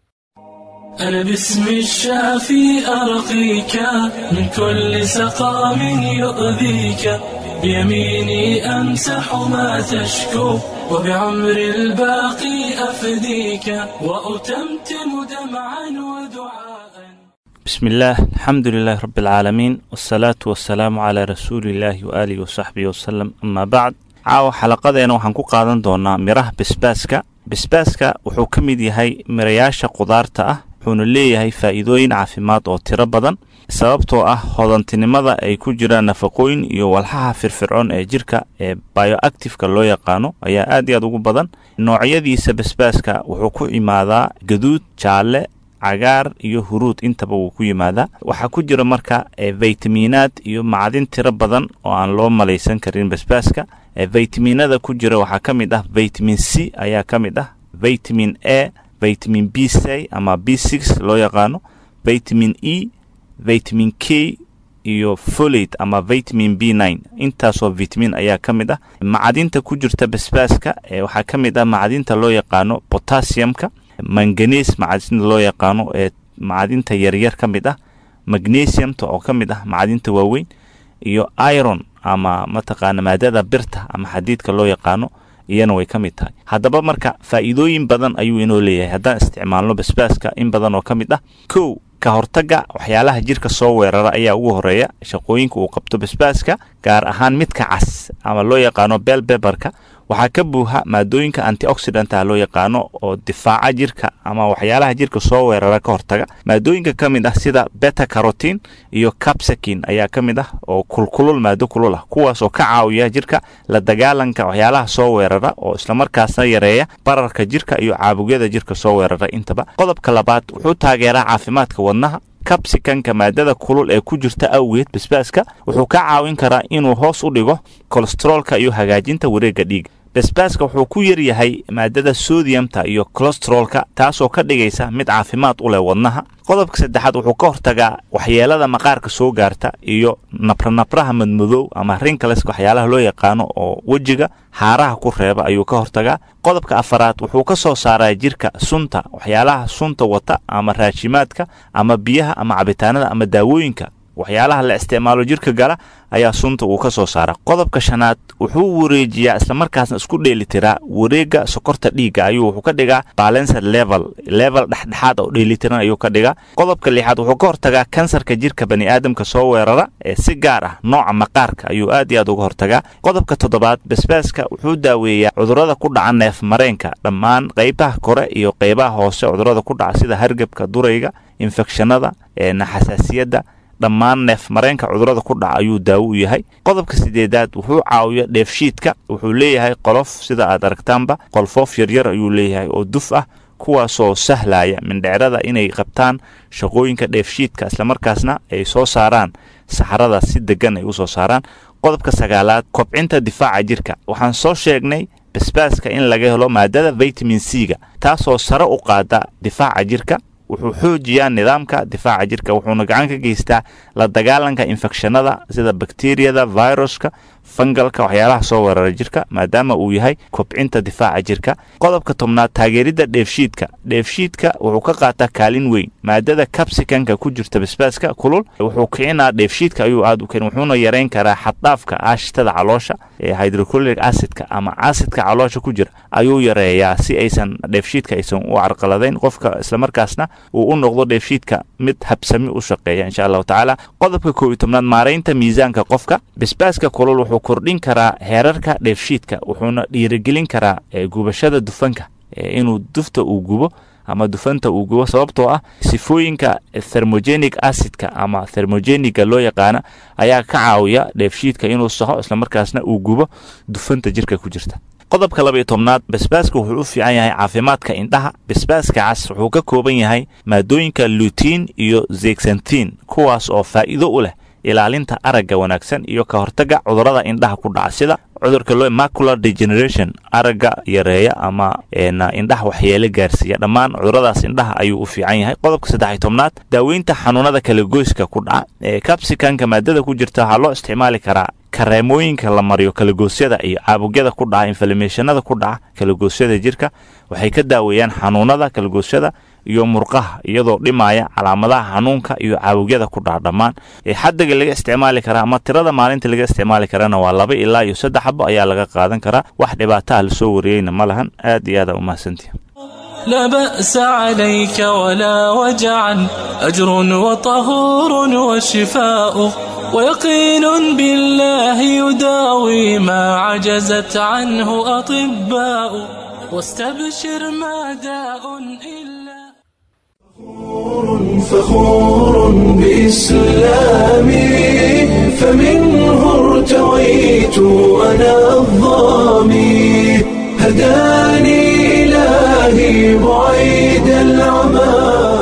أنا باسم الشافي أرقيك من كل سقام يؤذيك بيميني أمسح ما تشكو وبعمر الباقي أفديك وأتمتم دمعا ودعاء. بسم الله الحمد لله رب العالمين والصلاة والسلام على رسول الله وآله وصحبه وسلم أما بعد. caawa xalaqadeena waxaan ku qaadan doonaa miraha basbaaska wuxuu ka mid yahay mirayaasha qudaarta ah wuxuuna leeyahay faa'iidooyin caafimaad oo tiro badan sababtoo ah hodantinimada ay ku jiraan nafaqooyin iyo walxaha firfircoon ee jirka ee bioactive-ka loo yaqaano ayaa aad iyo aad ugu badan. noocyadiisa basbaaska wuxuu ku imaadaa gaduud, jaalle, cagaar iyo huruud intaba wuu ku yimaadaa. waxaa ku jira marka faytamiinaad iyo macdin tiro badan oo aan loo malaysan karin basbaaska. faytamiinada ku jira waxaa ka mid ah vitamin C ayaa ka mid ah, vitamin A, vitamin B6 ama B6 loo yaqaano, vitamin E, vitamin K iyo folate ama vitamin B9. intaasoo vitamin ayaa ka mid ah. macdinta ku jirta basbaaska waxaa ka mid ah macdinta loo yaqaano potassiumka, manganese macdinta loo yaqaano ee macdinta yaryar ka mid ah, magnesiumta oo ka mid ah macdinta waaweyn, iyo iron ama mataqaana maadada birta ama xadiidka loo yaqaano iyana way ka mid tahay. haddaba marka faa'iidooyin badan ayuu inoo leeyahay haddaan isticmaalno basbaaska in badan oo ka mid ah. kow, ka hortagga waxyaalaha jirka soo weerara ayaa ugu horeeya shaqooyinka uu qabto basbaaska, gaar ahaan midka cas ama loo yaqaano bell pepperka. waxaa ka buuxa maadooyinka antioxidant loo yaqaano oo difaaca jirka ama waxyaalaha jirka soo weerara ka hortaga. maadooyinka ka mid ah sida beta carotene iyo capsaicin ayaa ka mid ah oo maado kulul ah kuwaas oo ka caawiya jirka la dagaalanka waxyaalaha soo weerara oo isla markaasna yareeya bararka jirka iyo caabugyada jirka soo weerara intaba. qodobka labaad, wuxuu taageeraa caafimaadka wadnaha. capsicanka maadada kulul ee ku jirta awgeed basbaaska wuxuu ka caawin karaa inuu hoos u dhigo kolestaroolka iyo hagaajinta wareegga dhiiga. basbaaska wuxuu ku yar yahay maadada sodiumta iyo kolestaroolka taasoo ka dhigaysa mid caafimaad u leh wadnaha. qodobka saddexaad, wuxuu ka hortagaa waxyeelada maqaarka soo gaarta iyo nabraha madmadow ama wrinkles waxyaalaha loo yaqaano oo wejiga haaraha ku reeba ayuu ka hortagaa. qodobka afaraad, wuxuu ka soo saaraa jirka sunta waxyaalaha sunta wata ama raashimaadka ama biyaha ama cabitaanada ama daawooyinka waxyaalaha la isticmaalo jirka gala ayaa sunta uu ka soo saara. qodobka shanaad, wuxuu wareejiyaa isla markaasna isku dheelitiraa wareegga sokorta dhiigga ayuu wuxuu ka dhigaa balanced level dhexdhexaad oo dheelitiran ayuu ka dhigaa. qodobka lixaad, wuxuu ka hortagaa kansarka jirka bani'aadamka soo weerara ee si gaar ah nooca maqaarka ayuu aad iyo aad uga hortagaa. qodobka toddobaad, basbaaska wuxuu daaweeyaa cudurrada ku dhaca neef mareenka dhammaan qaybaha kore iyo qaybaha hoose cudurrada ku dhaca sida hargabka, durayga, infekshanada, xasaasiyadda, dhammaan neef mareenka cudurrada ku dhaca ayuu daawo u yahay. qodobka sideedaad, wuxuu caawiya dheefshiidka. wuxuu leeyahay qolof sida aad aragtaanba qolfoof yaryar ayuu leeyahay oo duf ah kuwaasoo sahlaya mindhicrada inay qabtaan shaqooyinka dheefshiidka islamarkaasna ay soo saaraan saxarada si degan ay u soo saaraan. qodobka sagaalaad, kobcinta difaaca jirka. waxaan soo sheegnay basbaaska in laga helo maadada vitamin C-ga taasoo sare u qaada difaaca jirka wuxuu xoojiyaa nidaamka difaaca jirka wuxuuna gacan ka geystaa la dagaalanka infekshanada sida bakteriyada viruska fangalka waxyaalaha soo weerara jirka maadaama uu yahay kobcinta difaaca jirka qodobka tobnaad taageerida dheefshiidka wuxuu ka qaataa kaalin weyn maadada capsicanka ku jirta basbaaska kulul wuxuu kicinaa dheefshiidka ayuu aad u keen wuxuuna yareyn karaa xaddaafka aashitada caloosha ee hydrochloric acidka ama acidka caloosha ku jira ayuu yareeyaa si aysan dheefshiidka aysan u carqaladayn qofka isla markaasna uu u noqdo dheefshiidka mid habsami u shaqeeya insha allahu tacaala qodobka 11aad maareynta miisaanka qofka basbaaska kulul wuxuu kordhin karaa heerarka dheefshiidka wuxuuna dhiirigelin karaa gubashada dufanka inuu dufta uu gubo ama dufanta uu gubo sababtoo ah sifooyinka thermogenic acidka ama thermogeniga loo yaqaana ayaa ka caawiya dheefshiidka inuu saxo isla markaasna uu gubo dufanta jirka ku jirta qodobka 12aad basbaaska wuxuu u fiican yahay caafimaadka indhaha basbaaska cas wuxuu ka kooban yahay maadooyinka lutein iyo zeaxanthin kuwaas oo faa'iido u leh ilaalinta aragga wanaagsan iyo ka hortagga cudurrada indhaha ku dhaca sida cudurka loo macular degeneration aragga yareeya ama indhaha waxyeelo gaarsiiya dhammaan cudurradaas indhaha ayuu u fiican yahay qodobka 13aad daaweynta xanuunada kala goyska ku dhaca capsicanka maadada ku jirta waxaa loo isticmaali karaa kareemooyinka la mariyo kala goosyada iyo caabugyada ku dhaca inflammationada ku dhaca kala goosyada jirka waxay ka daaweeyaan xanuunada kala goosyada iyo murqaha iyadoo dhimaya calaamadaha xanuunka iyo caabugyada ku dhaca dhammaan xaddiga laga isticmaali karaa ama tirada maalinta laga isticmaali karana waa 2 ilaa 3 xabo ayaa laga qaadan karaa wax dhibaato ah la soo wariyayna ma lahan aad iyo aad u mahadsantihiin لا بأس عليك ولا وجعا أجر وطهور وشفاء ويقين بالله يداوي ما عجزت عنه أطباء واستبشر ما داء إلا فخور بإسلامي فمنه ارتويت أنا الظامي هداني إلهي بعيد العمى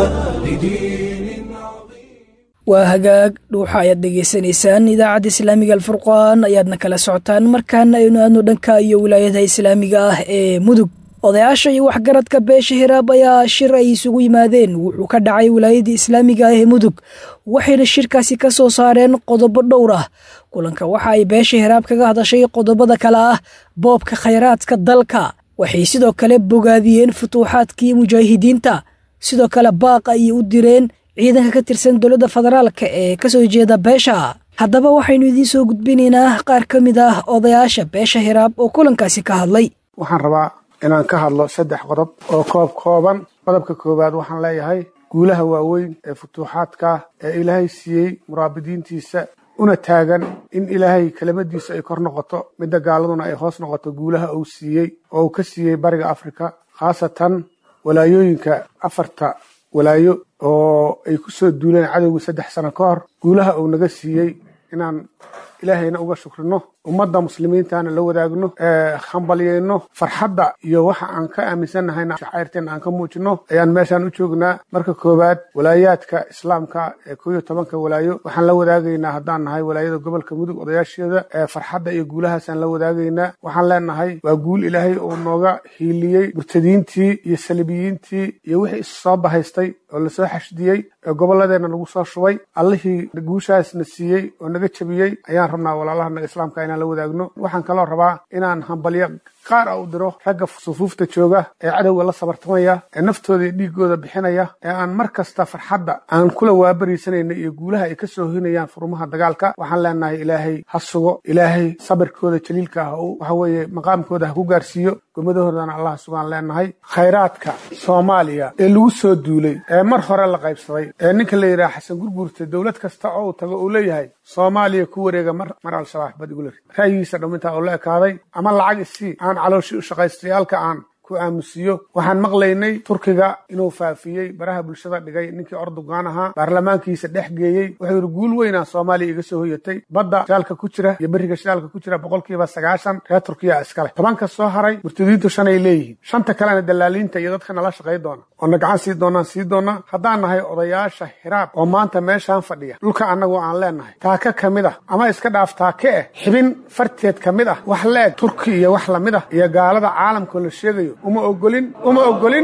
لدين عظيم waa hagaag dhuuxa ayaad dhegaysanaysaan idaacadda islaamiga alfurqaan ayaadna kala socotaan markaana aynu aadno dhanka iyo wilaayada islaamiga ah ee mudug odayaasha iyo waxgaradka beesha hiraab ayaa shir ay isugu yimaadeen wuxuu ka dhacay wilaayadii islaamiga ah ee mudug waxayna shirkaasi ka soo saareen qodobo dhowr ah kulanka waxa ay beesha hiraab kaga hadashay qodobada kale ah boobka khayraadka dalka waxay sidoo kale bogaadiyeen futuuxaadkii mujaahidiinta sidoo kale baaqa ay u direen ciidanka ka tirsan dowladda federaalka ee ka soo jeeda beesha haddaba waxaynu idiin soo gudbinaynaa qaar ka mid ah odayaasha beesha hiraab oo kulankaasi ka hadlay waxaan rabaa inaan ka hadlo 3 qodob oo kooban qodobka koowaad waxaan leeyahay guulaha waaweyn ee futuuxaadka ee ilaahay siiyey muraabidiintiisa una taagan in ilaahay kelimadiisa ay kor noqoto midda gaaladuna ay hoos noqoto guulaha uu siiyey oo uu ka siiyey bariga Afrika khaasatan walaayooyinka 4 walaayo oo ay ku soo duuleen cadawga 3 sano ka hor guulaha uu naga siiyey inaan ilaahayna uga shukrino ummadda muslimiintaana la wadaagno hambalyeeno farxadda iyo waxa aan ka aaminsannahayna shacairteena aan ka muujino ayaan meeshaan u joognaa marka koowaad walaayaadka islaamka ee 11 walaayo waxaan la wadaagaynaa haddaan nahay walaayada gobolka mudug odayaasheeda farxadda iyo guulahaasaan la wadaagaynaa waxaan leenahay waa guul ilaahay oo nooga hiiliyey murtadiintii iyo salibiyiintii iyo wixii soo bahaystay oo la soo xashdiyey ee gobolladeena lagu soo shubay allihii guushaasna siiyey oo naga jabiyey ayaan rabnaa walaalaha islaamka inaan la wadaagno waxaan kaloo rabaa inaan hambalyo qaar u diro ragga sufuufta jooga ee cadawga la sabartamaya ee naftooda iyo dhiigooda bixinaya ee aan mar kasta farxadda aan kula waabariisanayna iyo guulaha ay ka soo hinayaan furmaha dagaalka waxaan leenahay ilaahay ha sugo ilaahay sabirkooda jaliilka ah waxa weeye maqaamkooda ha ku gaarsiiyo gomadahoodana allah sugaan leenahay khayraadka Soomaaliya ee lagu soo duulay ee mar hore la qaybsaday ee ninka la yiraahdo Xasan Gurguurta dawlad kasta oo tago uu leeyahay Soomaaliya ku wareega mar al-shabaab badigul raayiisa dhaminta oo la ekaaday ama lacag isii aan calooshi u shaqaystayaalka aan ku aamusiyo waxaan maqlaynay Turkiga inuu faafiyay baraha bulshada dhigay ninkii Erdogan ahaa baarlamaankiisa dhex geeyay wuxuu guul weyn ah Soomaaliya iga soo hoyatay badda shaalka ku jira iyo bariga shaalka ku jira 90% reer Turkiga iskale tobanka soo haray murtadiintu 5 ay leeyihiin shanta kalena dalaaliinta iyo dadka nala shaqay doona oo gacan sii doona haddaan nahay odayaasha hiraab oo maanta meeshaan fadhiya dhulka anagu aan leenahay taaka kamid ah ama iska dhaaftaa ka xibin farteed kamid ah wax leeg Turkiga iyo wax lamid ah iyo gaalada caalamka la sheegayo uma ogolin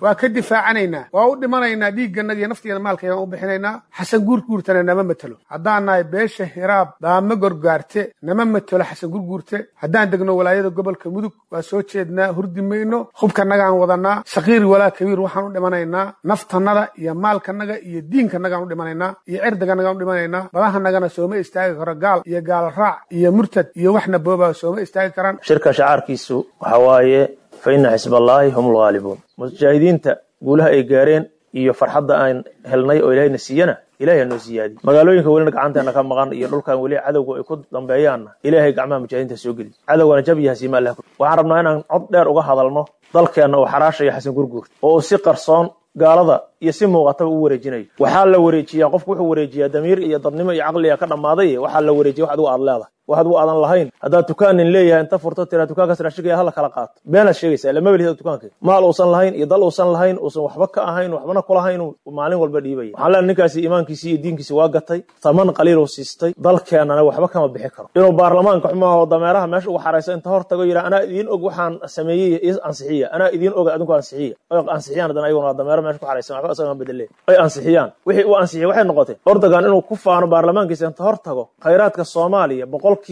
waa ka difaacanaynaa waa u dhimanaynaa dhiigganaga iyo naftiina maalkayaan u bixinaynaa xasan gurguurtana nama matelo haddaan nahay beesha hiraab daama gorgaarte nama matelo xasan gurguurte haddaan degno walaayada gobolka mudug waa soo jeednaa hurdi mayno hubkanagaan wadanaa saqiir walaa kabiir waxaan u dhimanaynaa naftanada iyo maalkanaga iyo diinkanagaan u dhimanaynaa iyo cirdiganagaan u dhimanaynaa badahanagana sooma istaagi karo gaal iyo gaal raac iyo murtad iyo waxna boobaa sooma istaagi karaan shirka shacaarkiisu waxa waaye fa inna xisballaahi hum lghaalibuun mujaahidiinta guulaha ay gaareen iyo farxadda aan helnay oo ilaahayna siiyana ilaahay noo siyaadi magaalooyinka welina gacanteena ka maqan iyo dhulkan weli cadowga ay ku dambeeyaanna ilaahay gacmaha mujaahidiinta soo geli cadowgana jab iyo hasiima allah waxaan rabnaa inaan cod dheer uga hadalno dalkeenna oo xaraashaya xasan gurguurt oo si qarsoon gaalada iyo si muuqataba u wareejinayo waxaa la wareejiyaa qofku wuxuu wareejiyaa damiir iyo dadnimo iyo caqliga ka dhammaaday waxaa la wareejiya wax adigu aad leedahay wax adigu aadan lahayn haddaad dukaanin leeyahay inta furto tiraa dukaankaas raashigaya hala kala qaato beenaad sheegaysaa lama welihida dukaanka maal uusan lahayn iyo dal uusan lahayn uusan waxba ka ahayn waxbana kulahayn maalin walba dhiibaya waxaan leenahay ninkaasi iimaankiisi iyo diinkiisi waa gatay taman qaliiluu siistay dalkeennana waxba kama bixi karo inuu baarlamaanka xumaho dameeraha meesha uga xaraysa inta hor tago yidhaa anaa idiin og waxaan sameeyey is ansixiya anaa idiin oga adinku ansixiya oy ansixiyaan haddana ayaguna waa dameero meesha ku xaraysan waxba isagaan bedeleen ay ansixiyaan wixii uu ansixiyay waxay noqotay Erdogan inuu ku faano baarlamaankiisa inta hor tago khayraadka Soomaaliya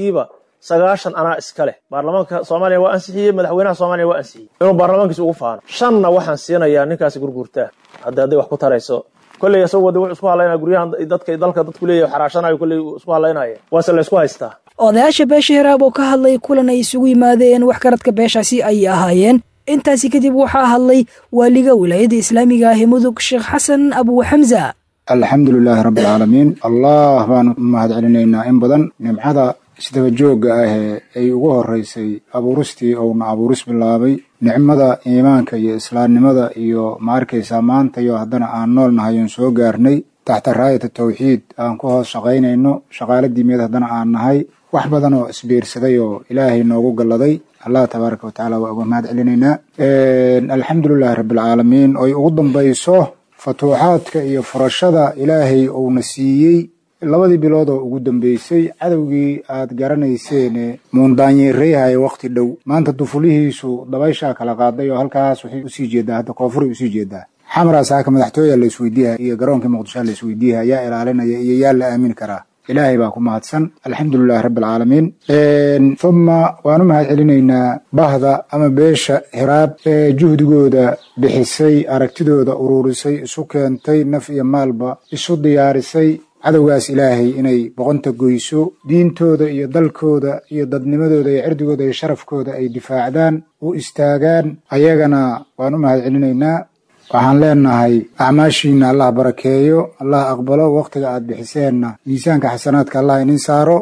90% anaa iska leh baarlamaanka Soomaaliya waa ansixiyay madaxweynaha Soomaaliya waa ansixiyay inuu baarlamaankiisa ugu faano shanna waxaan siinayaa ninkaas gurgurtaa hadda wax ku tarayso kulay soo wada wax isku halaynaa guryahan dadka dadku leeyahay xaraashanayo kulay isku halaynaya waase la isku haystaa odayaasha beesha hiraab oo ka hadlay kulan ay isugu yimaadeen wax karadka beeshaasi ay ahaayeen intaasi kadib waxaa hadlay waaliga wilaayada islaamiga ah mudug Sheekh Xasan Abu Hamza alxamdulilaahi rabbil caalamiin allah baan mahad celinaynaa in badan nimcada isdaba jooga ah ay ugu horeysay abuuristii oo na abuuris bilaabay nicmada iimaanka iyo islaamnimada iyo maarkaysa maanta iyo haddana aan nool nahay oo soo gaarnay taxta raayada tawxiid aan ku hoos shaqaynayno shaqaaladii meed haddana aan nahay wax badan oo isbiirsaday oo ilaahay noogu galladay allah tabaaraka wa tacaala waa uga mahad celinaynaa alxamdulilaahi rabbil caalamiin oo ugu dambayso fatuuxaadka iyo furashada ilaahay uu na siiyey labadii bilood oo ugu dambeysay cadowgii aad garanayseen muundaanyeereeyahay waqti dhow maanta dufulihiisu dabaysha kala qaaday oo halkaas waxay u sii jeedaa hadda koonfur u sii jeedaa xamraas ka madaxtooyada la isweydiiyay iyo garoonka muqdisho la isweydiiyay ayaa ilaalinaya iyo yaa la aamin karaa ilaahay baa ku mahadsan alxamdulilaahi rabbil caalamiin thumma waanu mahad celinaynaa bahda ama beesha hiraab juhdigooda bixisay aragtidooda ururisay isu keentay naf iyo maalba isu diyaarisay cadowgaas ilaahay inay boqonta goyso diintooda iyo dalkooda iyo dadnimadooda iyo cirdigooda iyo sharafkooda ay difaacdaan u istaagaan ayagana waanu mahad celinaynaa waxaan leenahay acmaashiina allah barakeeyo allah aqbalo waqtiga aad bixiseenna miisaanka xasanaadka allah inin saaro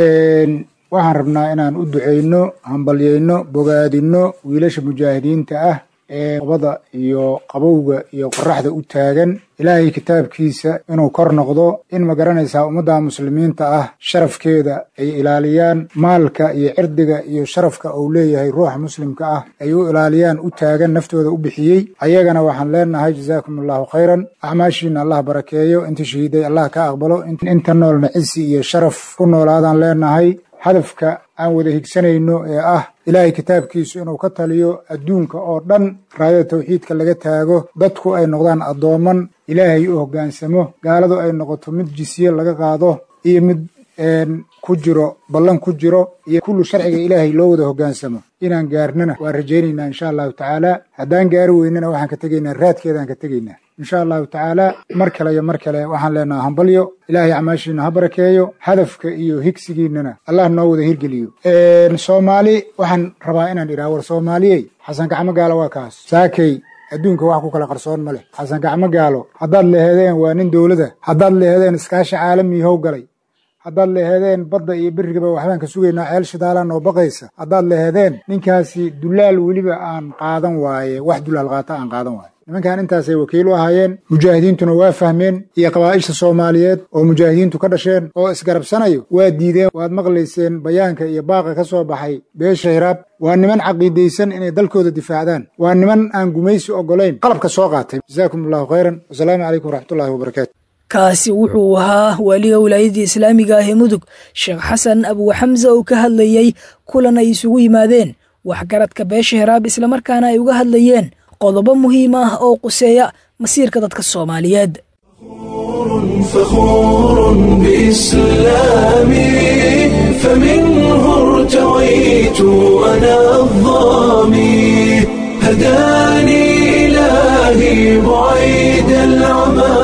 waxaan rabnaa inaan u duceyno hambalyeyno bogaadino wiilasha mujaahidiinta ah ee qabada iyo qabowga iyo qoraxda u taagan ilaahay kitaabkiisa inuu kor noqdo in ma garanaysaa ummadda muslimiinta ah sharafkeeda ay ilaaliyaan maalka iyo cirdiga iyo sharafka uu leeyahay ruuxa muslimka ah ay u ilaaliyaan u taagan naftooda u bixiyey ayagana waxaan leenahay jazaakumullahu khayran acmaashiina allah barakeeyo inta shahiiday allah ka aqbalo inta noolna cisi iyo sharaf ku noolaadaan leenahay hadafka aan wada higsanayno ee ah ilaahay kitaabkiisu inuu ka taliyo adduunka oo dhan raayada tawxiidka laga taago dadku ay noqdaan addooman ilaahay u hoggaansamo gaaladu ay noqoto mid jisiye laga qaado iyo mid ku jiro ballan ku jiro iyo kullu sharciga ilaahay loo wada hoggaansamo inaan gaarnana waan rajaynaynaa insha allahu tacaala haddaan gaari weynana waxaan ka tegaynaa raadkeedaan ka tegaynaa insha allahu tacaala mar kale iyo mar kale waxaan leenaha hambalyo ilaahay acmaashiina ha barakeeyo hadafka iyo higsigiinana allah noo wada hirgeliyo soomaali waxaan rabaa inaan idhaha war soomaaliyey xasan gacmo gaalo waa kaas saakay adduunka wax ku kala qarsoon ma leh xasan gacmo gaalo haddaad leehedeen waa nin dowlada haddaad leehedeen iskaashi caalami how galay haddaad leehedeen badda iyo berigaba waxbaan ka sugaynaa ceel shidaalaan oo baqaysa haddaad leehedeen ninkaasi dulaal weliba aan qaadan waaye wax dulaal qaata aan qaadan waaye nimankan intaasay wakiil u ahaayeen mujaahidiintuna waa fahmeen iyo qabaa'isha soomaaliyeed oo mujaahidiintu ka dhasheen oo isgarabsanayo waa diideen waad maqlayseen bayaanka iyo baaqa ka soo baxay beesha hiraab waa niman caqiidaysan inay dalkooda difaacdaan waa niman aan gumaysi oggolayn qalabka soo qaatay jazaakumullahu khayran wasalaamu calaykum waraxmatullahi wabarakaatu kaasi wuxuu ahaa waaliga wilaayada islaamiga ah ee mudug Sheekh Xasan Abu Hamza oo ka hadlayay kulan ay isugu yimaadeen waxgaradka beesha hiraab isla markaana ay uga hadlayeen qodobo muhiim ah oo quseeya masiirka dadka Soomaaliyeed. فخور بإسلامي فمنه ارتويت أنا الظامي هداني إلهي بعيد العمى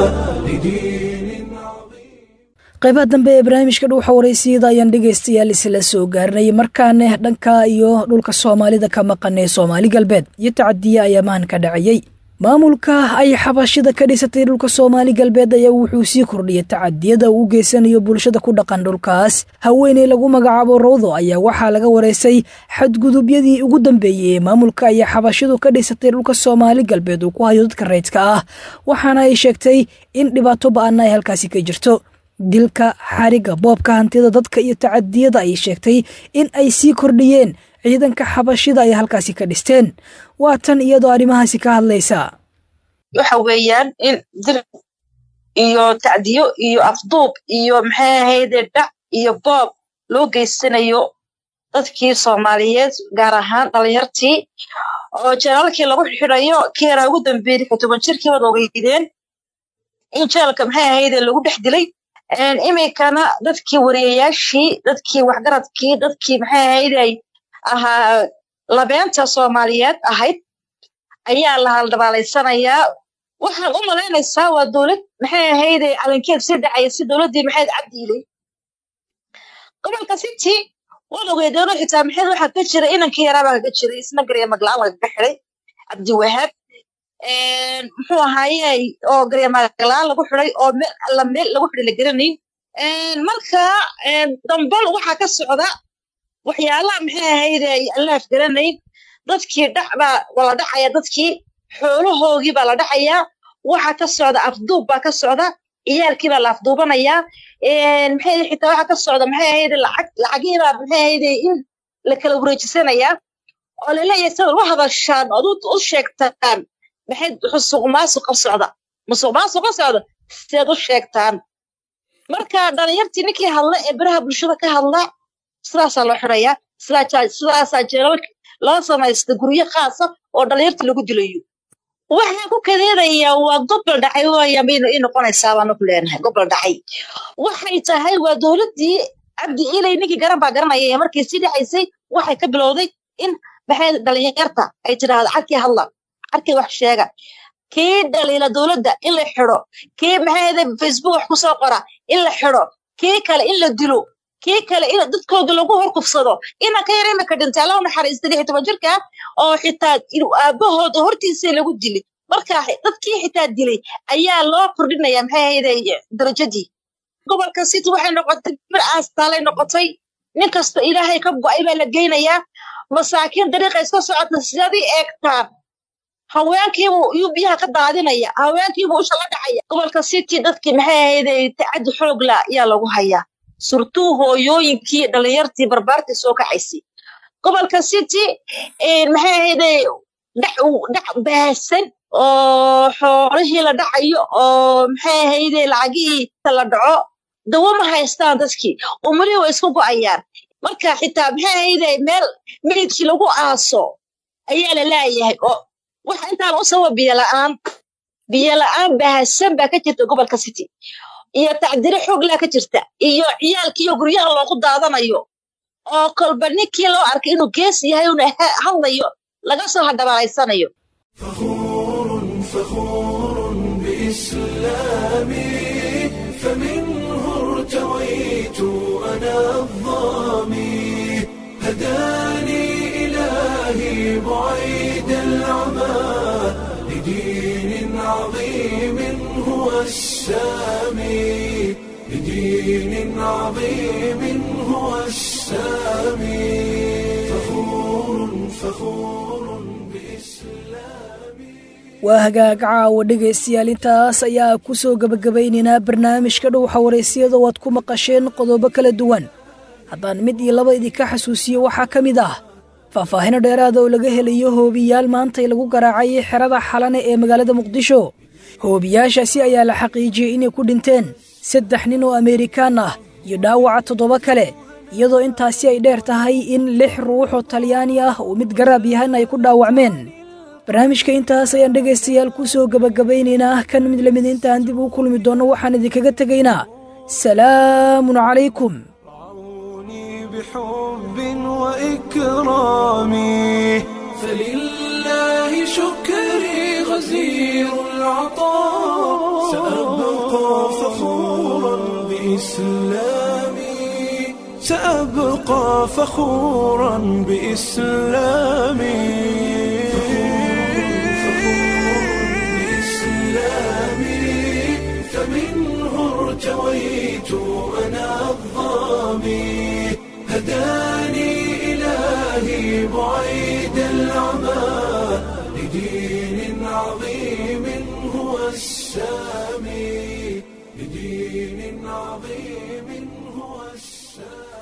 qaybaha dambe ee barnaamijka dhuuxa waraysiida ayaan dhegaystayaal isla soo gaarnay markaana dhanka iyo dhulka Soomaalida ka maqan ee Soomaali galbeed iyo tacadiya ayaa maan ka dhacayay maamulka ay xabashida ka dhisatay dhulka Soomaali galbeed ayaa wuxuu sii kordhiyay tacadiyada uu geysanayo bulshada ku dhaqan dhulkaas haweeney lagu magacaabo Rawdo ayaa waxaa laga wareysay xadgudubyadii ugu dambeeyay maamulka ay xabashidu ka dhisatay dhulka Soomaali galbeed oo ku hayo dadka rayidka ah waxaana ay sheegtay in dhibaato ba'an ay halkaasi ka jirto dilka xariga boobka hantida dadka iyo tacadiyada ay sheegtay in ay sii kordhiyeen ciidanka xabashida ay halkaasi ka dhisteen waa tan iyadoo arrimahaasi ka hadlaysa waxa weeyaan in dil iyo tacdiyo iyo afduub iyo maxay ahayd dhac iyo boob loo geysanayo dadkii Soomaaliyeed gaar ahaan dhalinyartii oo jeelkii lagu xirayo keera ugu dambeeyay 17 jirkii wada ogeydeen in jeelka maxay ahayd lagu dhex dilay imikana dadkii wariyayaashii dadkii waxgaradkii dadkii maxay ahayd ay ahaa labeenta Soomaaliyeed ahayd ayaa la haldabaalaysanaya waxaan u malaynaysaa waa dawlad maxay ahayd calankeed si dhacay si dawladii maxay cabdiilay gobolka City wada ogeydeen xitaa maxay waxa ka jira inankii yaraaba ka jiray isna gariya maglaan laga xiray Cabdi Wahab muxuu ahaayay oo gariya maglaan lagu xiray oo meel lagu xiray la garanay marka dambal waxa ka socda waxyaalaha maxay ahayd Allah garanay dadkii dhacba wala dhacaya dadkii xoolahoogii baa la dhacaya waxa ka socda afduub baa ka socda iyaalkii baa la afduubanaya maxay xitaa waxa ka socda maxay ahayd lacagiina maxay ahayd in la kala wareejisanaya oo la leeyahay sida wax hadashaan oo u sheegtaan maxay xusuuq socda sidaad u sheegtaan marka dhalinyartii ninkii hadla ee baraha bulshada ka hadla sidaas loo xiraya sidaas jeelal loo sameeyay guryo khaas ah oo dhalinyartii lagu dilayo waxaan ku kadeedaya waa gobol dhacay oo yamiin in noqonaysaa baan ku leenahay gobol dhacay waxay tahay waa dawladii Cabdi Ilay ninkii garanaya markii si dhacaysay waxay ka bilowday in baxay dhalinyarta ay tiraahdo arkay hadla arkay wax sheega kii dhaliila dawladda in la xiro kii maxay Facebook wax ku soo qora in la xiro kii kale in la dilo kii kale in dadkooda lagu horkufsado ina ka yareema ka dhintaa loo naxariistay 17 jirka oo xitaa aabahooda hortiisa lagu dilay marka dadkii xitaa dilay ayaa loo kordhinaya maxay ahayd darajadii gobolka City waxay noqotay bir aastaalay noqotay nin kasta Ilaahay ka go'ay baa la geynayaa masaakiin dariiqa iska socota sidii eegtaan haweenkii uu biyaha ka daadinaya haweenkii uu shala dhacaya gobolka City dadkii maxay ahayd tacad xoog la ayaa lagu hayaa surtuu hooyooyinkii dhalinyartii barbaartii soo kacaysay gobolka City maxay ahayd dhac baasan oo xoolihii la dhacayo oo maxay ahayd lacagii la dhaco dawo ma haystaan dadkii umri way isku go'ayaan marka xitaa maxay ahayd meel meedkii lagu aaso ayaa la leeyahay oo waxa intaan u sabab biyo la'aan baasan baa ka jirta gobolka City iyo tacdiro xoog la ka jirta iyo ciyaalkii guryaha loogu daadanayo oo kolba ninkii loo arkay inuu gees yahay oo hadlayo laga soo hadabaaysanayo فخور بإسلامي فمنه ارتويت أنا الظامي هداني إلهي بعيد العمى لدين عظيم هو السامي لدين عظيم هو السامي فخور بإسلامي waa hagaag caawa dhegaystayaal intaas ayaa ku soo gabagabaynaynaa barnaamijka dhuuxa waraysiyada waad ku maqasheen qodobo kala duwan haddaan mid iyo laba idinka xasuusiyo waxaa ka mid ah faahfaahino dheeraada oo laga helayo hoobiyaal maantay lagu garaacay xerada xalane ee magaalada muqdisho hoobiyaashaasi ayaa la xaqiijiyey inay ku dhinteen 3 nin oo Ameerikaan ah iyo dhaawaca 7 kale iyadoo intaasi ay dheer tahay in 6 ruux oo Talyaani ah oo mid garab yahan ay ku dhaawacmeen barnaamijka intaas ayaan dhegaystayaal ku soo gabagabaynaynaa kan mid lamid intaan dib u kulmi doonno waxaan idinkaga tegaynaa salaamun calaykum بحب وإكرامي فلله شكري غزير العطاء سأبقى فخورا بإسلامي سأبقى فخورا بإسلامي فمنه ارتويت أنا الظامي هداني إلهي بعيد العمى لدين عظيم هو السامي لدين عظيم هو السامي